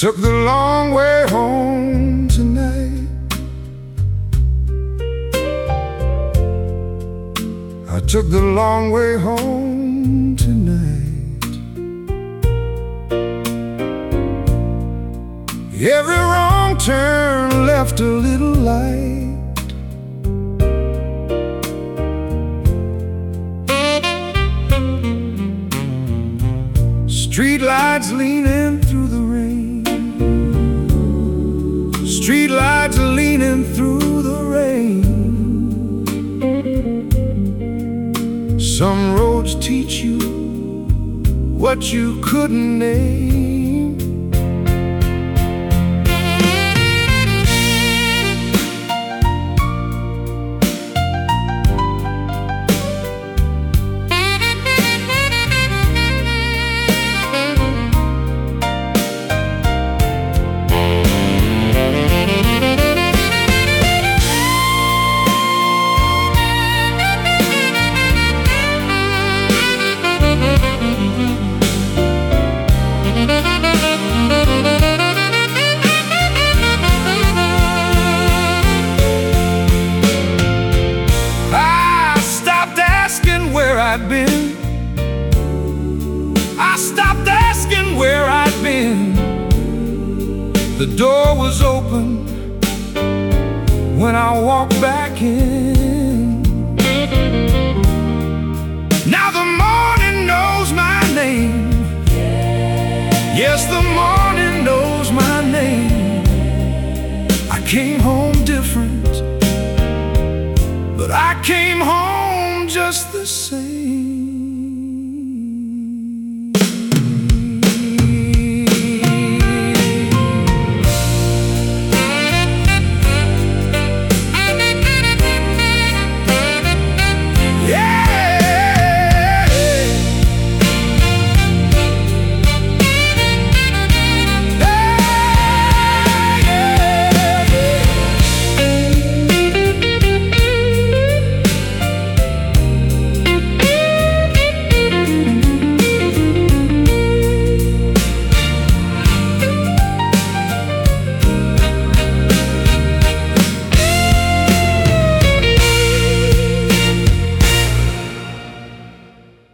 took the long way home tonight. I took the long way home tonight. Every wrong turn left a little light. Street lights leaning through the rain. Street lights leaning through the rain. Some roads teach you what you couldn't name. I'd been. I stopped asking where I'd been. The door was open when I walked back in. Now the morning knows my name. Yes, the morning knows my name. I came home different, but I came home just the same.